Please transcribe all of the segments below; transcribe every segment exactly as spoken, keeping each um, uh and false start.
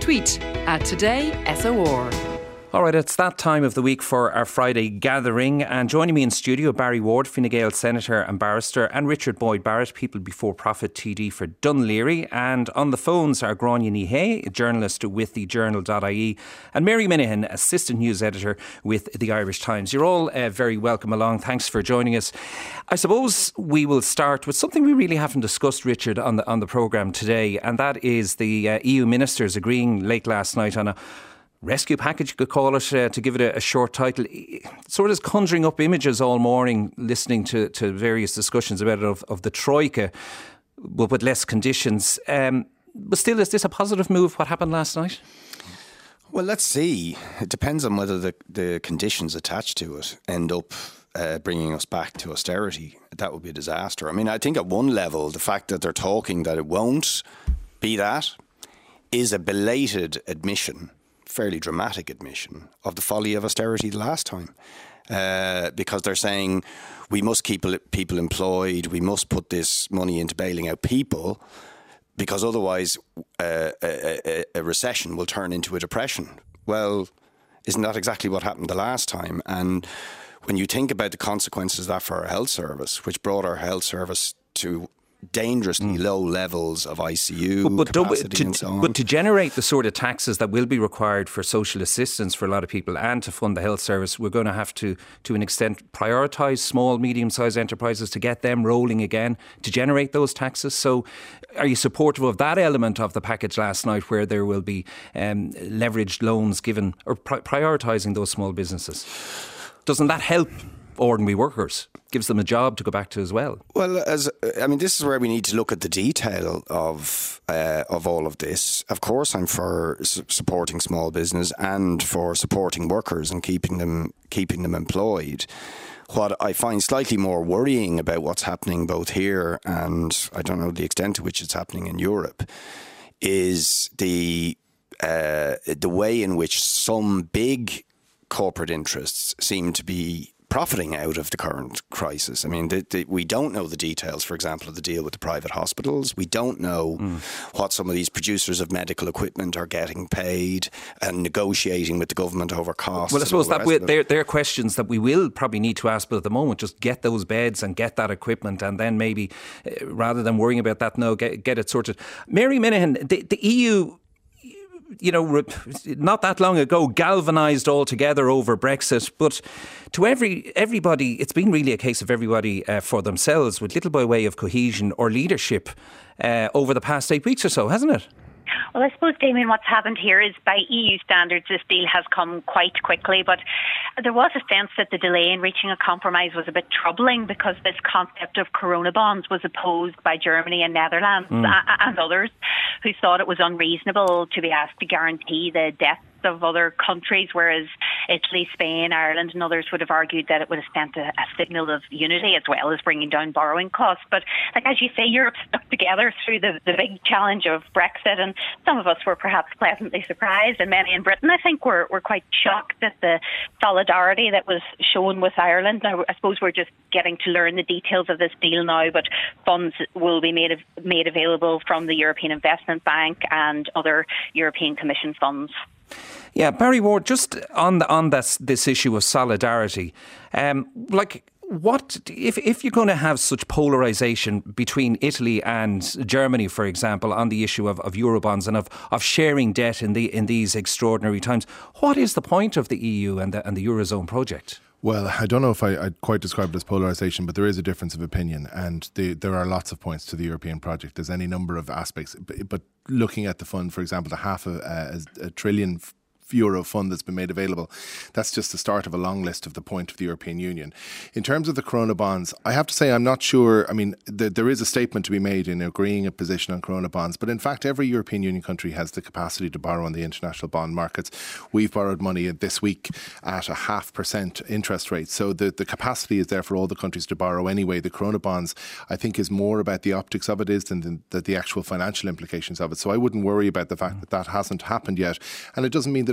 Tweet at Today S O R. All right, it's that time of the week for our Friday gathering, and joining me in studio, Barry Ward, Fine Gael Senator and Barrister, and Richard Boyd Barrett, People Before Profit T D for Dún Laoghaire, and on the phones are Gráinne Ní Hé, a journalist with the journal dot I E, and Mary Minahan, Assistant News Editor with the Irish Times. You're all uh, very welcome along. Thanks for joining us. I suppose we will start with something we really haven't discussed, Richard, on the on the programme today, and that is the uh, E U ministers agreeing late last night on a rescue package, you could call it, uh, to give it a, a short title. It sort of is conjuring up images all morning, listening to, to various discussions about it, of, of the Troika, but with less conditions. Um, but still, is this a positive move, what happened last night? Well, let's see. It depends on whether the, the conditions attached to it end up uh, bringing us back to austerity. That would be a disaster. I mean, I think at one level, the fact that they're talking that it won't be that is a belated admission, fairly dramatic admission, of the folly of austerity the last time. Uh, because they're saying we must keep people employed, we must put this money into bailing out people, because otherwise uh, a, a, a recession will turn into a depression. Well, isn't that exactly what happened the last time? And when you think about the consequences of that for our health service, which brought our health service to dangerously mm. low levels of I C U but, but capacity to, and so on. But to generate the sort of taxes that will be required for social assistance for a lot of people and to fund the health service, we're going to have to, to an extent, prioritise small, medium-sized enterprises to get them rolling again, to generate those taxes. So are you supportive of that element of the package last night, where there will be um, leveraged loans given, or pri- prioritising those small businesses? Doesn't that help ordinary workers? Gives them a job to go back to as well. Well, as I mean, this is where we need to look at the detail of uh, of all of this. Of course, I'm for su- supporting small business and for supporting workers and keeping them keeping them employed. What I find slightly more worrying about what's happening both here and I don't know the extent to which it's happening in Europe is the uh, the way in which some big corporate interests seem to be profiting out of the current crisis. I mean, the, the, we don't know the details, for example, of the deal with the private hospitals. We don't know mm. what some of these producers of medical equipment are getting paid and negotiating with the government over costs. Well, I suppose that we, they're, they're questions that we will probably need to ask, but at the moment, just get those beds and get that equipment, and then maybe, uh, rather than worrying about that, no, get, get it sorted. Mary Minahan, the, the E U, you know, not that long ago, galvanised all together over Brexit. But to every everybody, it's been really a case of everybody uh, for themselves, with little by way of cohesion or leadership uh, over the past eight weeks or so, hasn't it? Well, I suppose, Damien, what's happened here is by E U standards, this deal has come quite quickly, but there was a sense that the delay in reaching a compromise was a bit troubling because this concept of corona bonds was opposed by Germany and Netherlands mm. and others who thought it was unreasonable to be asked to guarantee the deaths of other countries, whereas Italy, Spain, Ireland and others would have argued that it would have sent a, a signal of unity as well as bringing down borrowing costs. But like as you say, Europe stuck together through the, the big challenge of Brexit, and some of us were perhaps pleasantly surprised, and many in Britain, I think, were, were quite shocked at the solidarity that was shown with Ireland. Now, I suppose we're just getting to learn the details of this deal now, but funds will be made, av- made available from the European Investment Bank and other European Commission funds. Yeah, Barry Ward, just on the, on this this issue of solidarity, um, like what if if you're going to have such polarisation between Italy and Germany, for example, on the issue of, of Eurobonds and of, of sharing debt in the in these extraordinary times? What is the point of the E U and the and the Eurozone project? Well, I don't know if I, I'd quite describe it as polarisation, but there is a difference of opinion, and the, there are lots of points to the European project. There's any number of aspects, but, but looking at the fund, for example, the half a, a, a trillion euro fund that's been made available, that's just the start of a long list of the point of the European Union. In terms of the corona bonds, I have to say I'm not sure. I mean, the, there is a statement to be made in agreeing a position on corona bonds, but in fact every European Union country has the capacity to borrow on the international bond markets. We've borrowed money this week at a half percent interest rate, so the, the capacity is there for all the countries to borrow anyway. The corona bonds, I think, is more about the optics of it is than the, the, the actual financial implications of it, so I wouldn't worry about the fact that that hasn't happened yet, and it doesn't mean that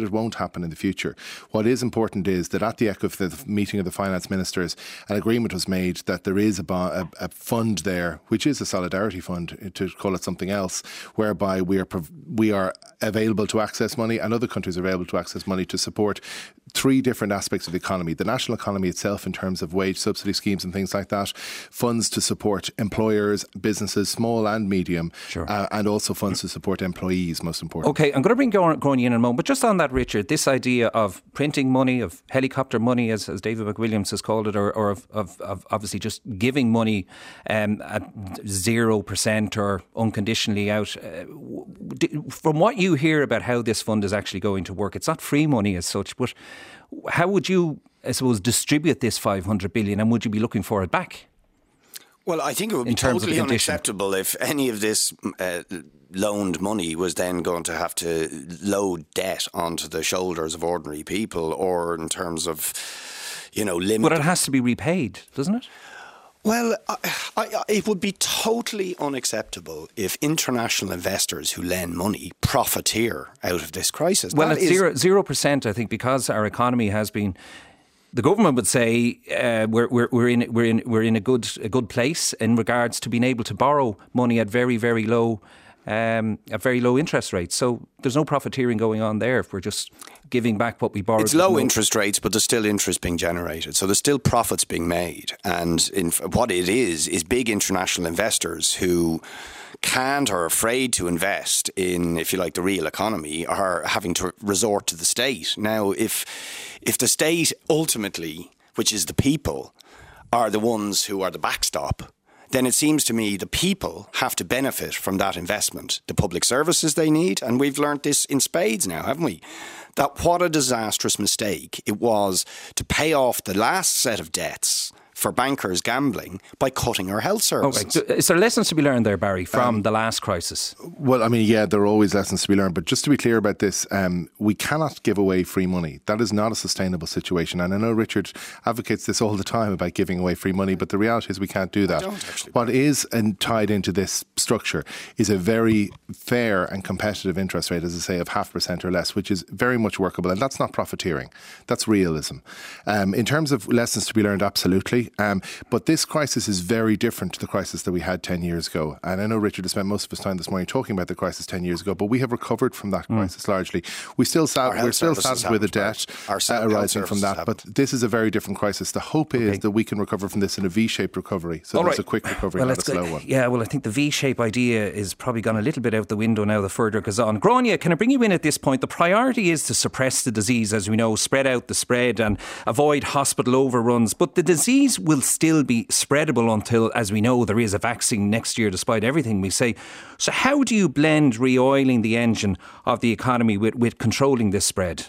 that it won't happen in the future. What is important is that at the E C O F, the meeting of the finance ministers, an agreement was made that there is a, a, a fund there, which is a solidarity fund, to call it something else, whereby we are we are available to access money, and other countries are able to access money to support three different aspects of the economy. The national economy itself, in terms of wage subsidy schemes and things like that, funds to support employers, businesses, small and medium, sure. uh, and also funds to support employees, most important. Okay, I'm going to bring Gráinne in in a moment, but just on that, Richard, this idea of printing money, of helicopter money, as, as David McWilliams has called it, or, or of, of, of obviously just giving money um, at zero percent or unconditionally out. Uh, from what you hear about how this fund is actually going to work, it's not free money as such, but how would you, I suppose, distribute this five hundred billion, and would you be looking for it back? Well, I think it would be totally unacceptable if any of this uh, loaned money was then going to have to load debt onto the shoulders of ordinary people, or in terms of, you know, limit. But it has to be repaid, doesn't it? Well, I, I, it would be totally unacceptable if international investors who lend money profiteer out of this crisis. Well, that it's zero, zero percent, I think, because our economy has been. The government would say uh, we're we're we're in we're in we're in a good a good place in regards to being able to borrow money at very very low. Um, at very low interest rates. So there's no profiteering going on there if we're just giving back what we borrowed. It's low interest rates, but there's still interest being generated. So there's still profits being made. And in, what it is, is big international investors who can't or are afraid to invest in, if you like, the real economy, are having to resort to the state. Now, if if the state ultimately, which is the people, are the ones who are the backstop, then it seems to me the people have to benefit from that investment, the public services they need. And we've learnt this in spades now, haven't we? That what a disastrous mistake it was to pay off the last set of debts for bankers gambling by cutting our health services. Okay. Is there lessons to be learned there, Barry, from um, the last crisis? Well, I mean, yeah, there are always lessons to be learned. But just to be clear about this, um, we cannot give away free money. That is not a sustainable situation. And I know Richard advocates this all the time about giving away free money, but the reality is we can't do that. I don't actually. What is and tied into this structure is a very fair and competitive interest rate, as I say, of half percent or less, which is very much workable. And that's not profiteering. That's realism. Um, in terms of lessons to be learned, absolutely. Um, but this crisis is very different to the crisis that we had ten years ago. And I know Richard has spent most of his time this morning talking about the crisis ten years ago, but we have recovered from that mm. crisis largely. We still sat, we're still saddled with a debt uh, arising from that. But this is a very different crisis. The hope is okay. that we can recover from this in a V-shaped recovery. So All there's right. a quick recovery, well, not a slow go. one. Yeah, well, I think the V-shape idea is probably gone a little bit out the window now the further it goes on. Gráinne, can I bring you in at this point? The priority is to suppress the disease, as we know, spread out the spread and avoid hospital overruns. But the disease will still be spreadable until, as we know, there is a vaccine next year, despite everything we say. So how do you blend re-oiling the engine of the economy with, with controlling this spread?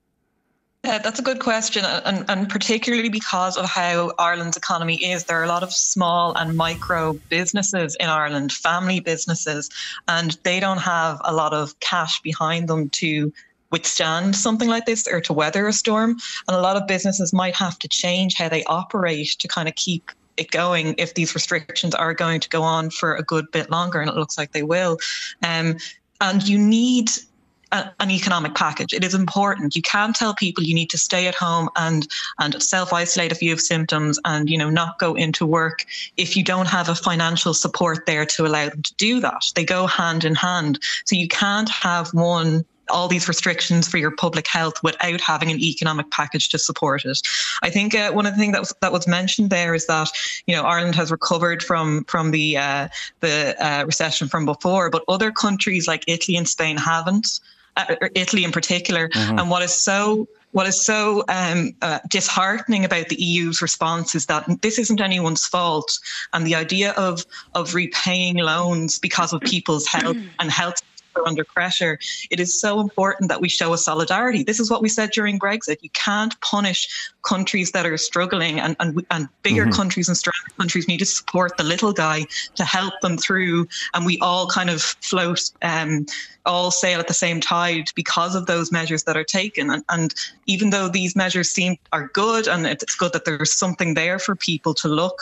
Uh, that's a good question, and, and particularly because of how Ireland's economy is. There are a lot of small and micro businesses in Ireland, family businesses, and they don't have a lot of cash behind them to withstand something like this or to weather a storm. And a lot of businesses might have to change how they operate to kind of keep it going if these restrictions are going to go on for a good bit longer, and it looks like they will. Um, and you need a, an economic package. It is important. You can't tell people you need to stay at home and and self-isolate if you have symptoms and, you know, not go into work if you don't have a financial support there to allow them to do that. They go hand in hand. So you can't have one all these restrictions for your public health without having an economic package to support it. I think uh, one of the things that was, that was mentioned there is that, you know, Ireland has recovered from from the uh, the uh, recession from before, but other countries like Italy and Spain haven't. Uh, Italy in particular. Mm-hmm. And what is so what is so um, uh, disheartening about the E U's response is that this isn't anyone's fault, and the idea of of repaying loans because of people's health and health under pressure, it is so important that we show a solidarity. This is what we said during Brexit. You can't punish countries that are struggling, and, and, and bigger mm-hmm. countries and stronger countries need to support the little guy to help them through. And we all kind of float, um, all sail at the same tide because of those measures that are taken. And, and even though these measures seem are good, and it's good that there's something there for people to look,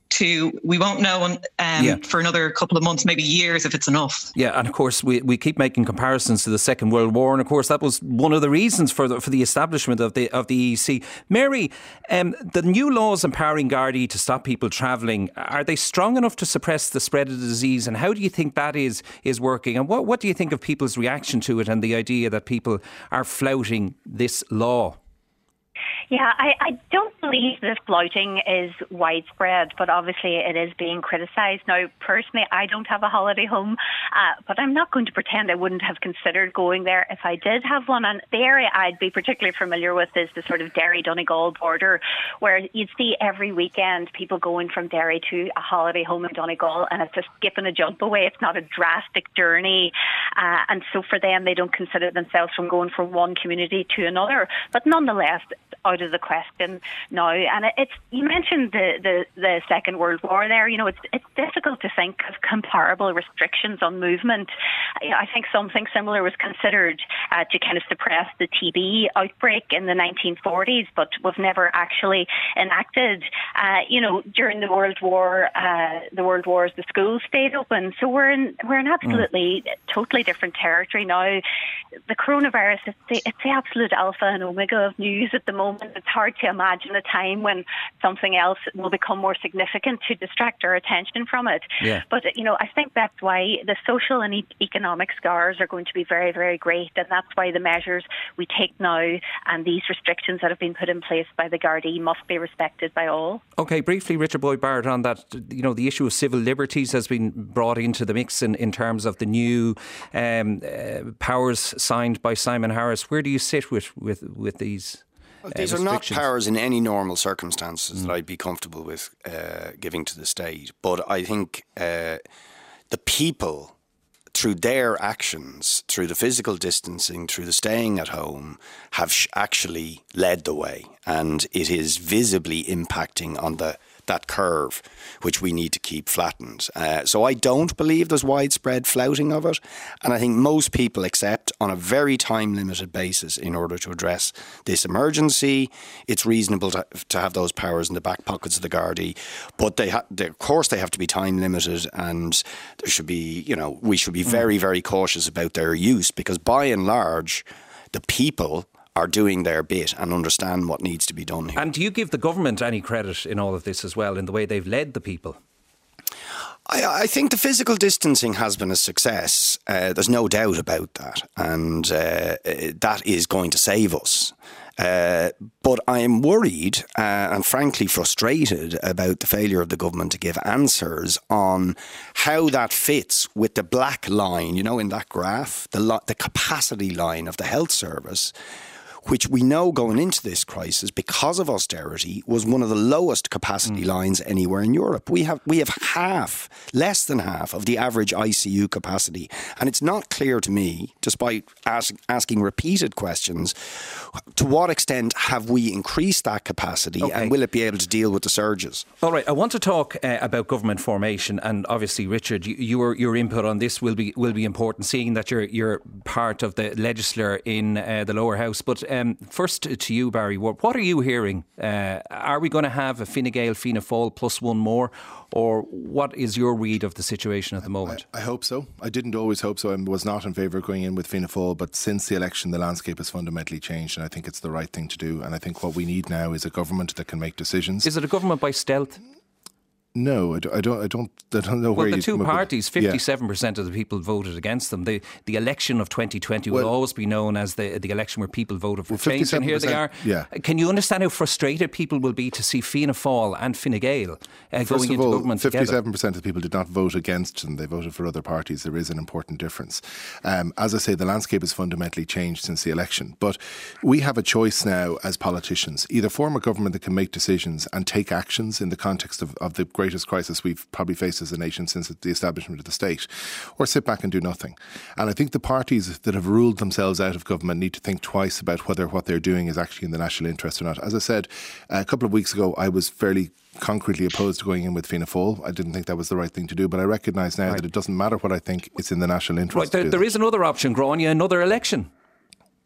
to, we won't know um, yeah. for another couple of months, maybe years, if it's enough. Yeah, and of course we, we keep making comparisons to the Second World War, and of course that was one of the reasons for the, for the establishment of the of the E E C. Mary, um, the new laws empowering Gardaí to stop people travelling, are they strong enough to suppress the spread of the disease, and how do you think that is is working, and what, what do you think of people's reaction to it and the idea that people are flouting this law? Yeah, I, I don't believe this flouting is widespread, but obviously it is being criticised. Now, personally, I don't have a holiday home, uh, but I'm not going to pretend I wouldn't have considered going there if I did have one. And the area I'd be particularly familiar with is the sort of Derry-Donegal border, where you'd see every weekend people going from Derry to a holiday home in Donegal, and it's a skip and a jump away. It's not a drastic journey. Uh, and so for them, they don't consider themselves from going from one community to another. But nonetheless, out of the question now. And it's, you mentioned the, the, the Second World War there. You know, it's it's difficult to think of comparable restrictions on movement. I think something similar was considered uh, to kind of suppress the T B outbreak in the nineteen forties, but was never actually enacted. Uh, you know, during the World War, uh, the World Wars, the schools stayed open. So we're in we're in absolutely mm. totally different territory now. The coronavirus, it's the, it's the absolute alpha and omega of news at the moment. It's hard to imagine a time when something else will become more significant to distract our attention from it. Yeah. But, you know, I think that's why the social and e- economic scars are going to be very, very great. And that's why the measures we take now and these restrictions that have been put in place by the Gardaí must be respected by all. OK, briefly, Richard Boyd Barrett, on that, you know, the issue of civil liberties has been brought into the mix in, in terms of the new um, uh, powers signed by Simon Harris. Where do you sit with, with, with these? Well, these uh, are not powers in any normal circumstances mm. that I'd be comfortable with uh, giving to the state. But I think uh, the people, through their actions, through the physical distancing, through the staying at home, have sh- actually led the way. And it is visibly impacting on the that curve, which we need to keep flattened. Uh, so I don't believe there's widespread flouting of it. And I think most people accept on a very time-limited basis in order to address this emergency. It's reasonable to, to have those powers in the back pockets of the Gardaí. But they, ha- they, of course, they have to be time-limited, and there should be, you know, we should be very, very cautious about their use, because by and large, the people are doing their bit and understand what needs to be done here. And do you give the government any credit in all of this as well, in the way they've led the people? I, I think the physical distancing has been a success. Uh, there's no doubt about that. And uh, that is going to save us. Uh, but I am worried uh, and frankly frustrated about the failure of the government to give answers on how that fits with the black line, you know, in that graph, the, lo- the capacity line of the health service, which we know going into this crisis, because of austerity, was one of the lowest capacity mm. lines anywhere in Europe. We have we have half, less than half of the average I C U capacity. And it's not clear to me, despite ask, asking repeated questions, to what extent have we increased that capacity okay. and will it be able to deal with the surges? All right, I want to talk uh, about government formation, and obviously, Richard, you, your your input on this will be will be important, seeing that you're you're part of the legislature in uh, the lower house. But Um, first to you, Barry Ward, what are you hearing? Uh, are we going to have a Fine Gael, Fianna Fáil plus one more? Or what is your read of the situation at the moment? I, I hope so. I didn't always hope so. I was not in favour of going in with Fianna Fáil, but since the election, the landscape has fundamentally changed, and I think it's the right thing to do. And I think what we need now is a government that can make decisions. Is it a government by stealth? No, I don't. I don't. I don't, I don't know well, where the you two parties, with, fifty-seven percent yeah. of the people voted against them. The the election of twenty twenty will well, always be known as the the election where people voted for well, change, and here they are. Yeah. Can you understand how frustrated people will be to see Fianna Fáil and Fine Gael uh, going into all, government fifty-seven together? fifty-seven percent of people did not vote against them. They voted for other parties. There is an important difference. Um, as I say, the landscape has fundamentally changed since the election. But we have a choice now as politicians: either form a government that can make decisions and take actions in the context of, of the greatest crisis we've probably faced as a nation since the establishment of the state, or sit back and do nothing. And I think the parties that have ruled themselves out of government need to think twice about whether what they're doing is actually in the national interest or not. As I said, a couple of weeks ago, I was fairly concretely opposed to going in with Fianna Fáil. I didn't think that was the right thing to do, but I recognise now right. that it doesn't matter what I think, it's in the national interest. Right, there, to do there that. is another option, Gráinne, another election.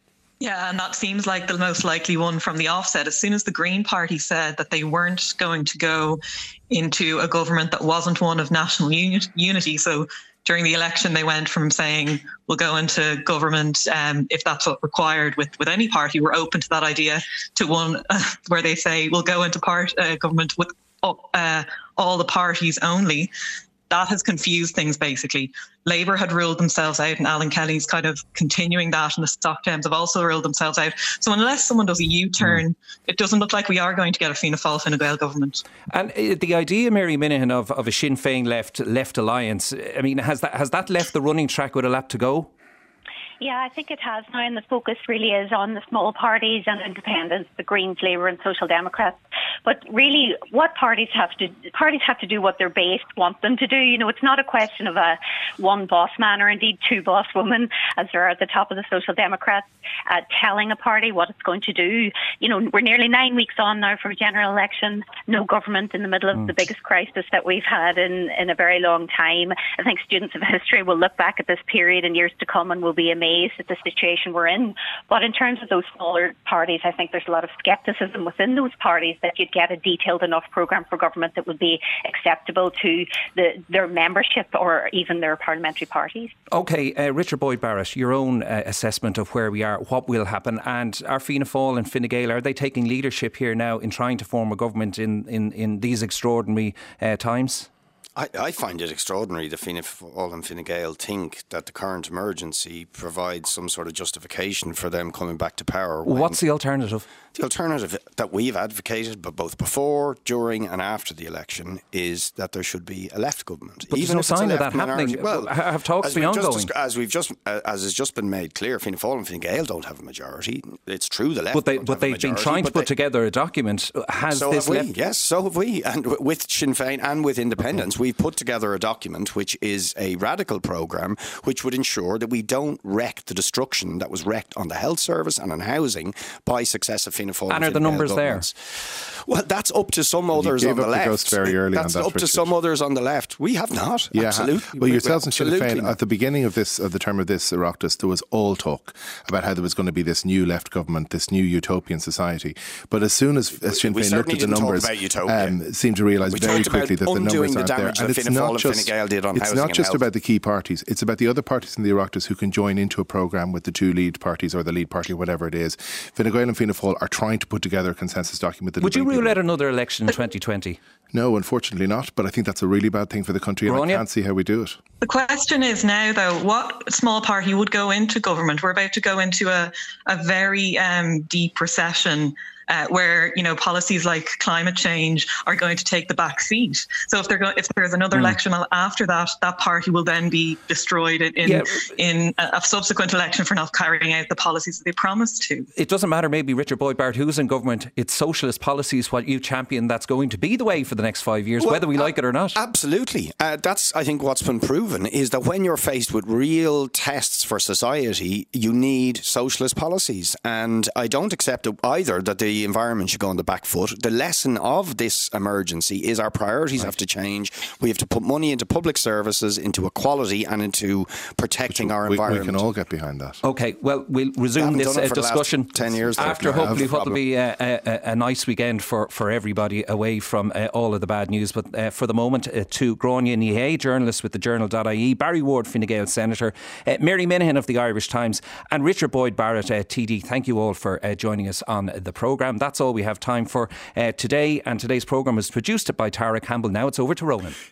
Yeah, and that seems like the most likely one from the offset. As soon as the Green Party said that they weren't going to go into a government that wasn't one of national uni- unity, so during the election they went from saying we'll go into government um, if that's what required with, with any party, we're open to that idea, to one uh, where they say we'll go into part uh, government with uh, all the parties only. That has confused things, basically. Labour had ruled themselves out, and Alan Kelly's kind of continuing that, and the Stock Dems have also ruled themselves out. So unless someone does a U-turn, mm. it doesn't look like we are going to get a Fianna Fáil Fine Gael government. And uh, the idea, Mary Minihan, of, of a Sinn Féin left left alliance, I mean, has that has that left the running track with a lap to go? Yeah, I think it has now, and the focus really is on the small parties and independents, the Greens, Labour and Social Democrats. But really, what parties have to parties have to do what their base want them to do. You know, it's not a question of a one boss man or indeed two boss women, as there are at the top of the Social Democrats, uh, telling a party what it's going to do. You know, we're nearly nine weeks on now for a general election, no government in the middle of mm. the biggest crisis that we've had in, in a very long time. I think students of history will look back at this period in years to come and will be amazed at the situation we're in. But in terms of those smaller parties, I think there's a lot of scepticism within those parties that you'd get a detailed enough programme for government that would be acceptable to the, their membership or even their parliamentary parties. OK, uh, Richard Boyd Barrett, your own uh, assessment of where we are, what will happen, and are Fianna Fáil and Fine Gael, are they taking leadership here now in trying to form a government in, in, in these extraordinary uh, times? I, I find it extraordinary that Fianna Fáil and Fine Gael think that the current emergency provides some sort of justification for them coming back to power. What's the alternative? The alternative that we've advocated, but both before, during and after the election, is that there should be a left government. But even there's no sign of that happening. Well, have talks been ongoing? Just, as we've just, uh, as has just been made clear, Fianna Fáil and Fine Gael don't have a majority. It's true, the left. But, they, don't but have they've a majority, been trying to put they, together a document. Has so this have we? left? Yes, so have we, and with Sinn Féin and with Independents, we've put together a document which is a radical programme which would ensure that we don't wreck the destruction that was wrecked on the health service and on housing by successive Fianna Fáil and, and are the numbers there? Well, that's up to some others on the left. Very early that's on that, up Richard. to some others on the left. We have not. Yeah, absolutely. Well, yourselves and Sinn Féin, not. at the beginning of this, of the term of this Oireachtas, there was all talk about how there was going to be this new left government, this new utopian society. But as soon as, as Sinn Féin looked at the numbers, um, seemed to realise very quickly that the numbers aren't there. And it's not just, it's not just about the key parties. It's about the other parties in the Oireachtas who can join into a programme with the two lead parties or the lead party, whatever it is. Fine Gael and Fianna Fáil are trying to put together a consensus document. That Would you rule out another election in twenty twenty? No, unfortunately not. But I think that's a really bad thing for the country, and Grania? I can't see how we do it. The question is now, though, what small party would go into government? We're about to go into a, a very um, deep recession. Uh, where, you know, policies like climate change are going to take the back seat. So if, go- if there's another mm. election after that, that party will then be destroyed in yeah. in a subsequent election for not carrying out the policies that they promised to. It doesn't matter, maybe, Richard Boyd Barrett, who's in government. It's socialist policies, what you champion, that's going to be the way for the next five years, well, whether we uh, like it or not. Absolutely. Uh, that's, I think, what's been proven is that when you're faced with real tests for society, you need socialist policies. And I don't accept either that the The environment should go on the back foot. The lesson of this emergency is our priorities right. have to change. We have to put money into public services, into equality and into protecting our we, environment. We can all get behind that. OK, well, we'll resume this uh, discussion ten years after hopefully what will be a, a, a nice weekend for, for everybody away from uh, all of the bad news. But uh, for the moment, uh, to Grania Ní, journalist with the journal dot I E, Barry Ward, Fine Gael Senator, uh, Mary Minihan of the Irish Times and Richard Boyd Barrett, uh, T D. Thank you all for uh, joining us on the programme. That's all we have time for uh, today, and today's programme was produced by Tara Campbell. Now it's over to Ronan.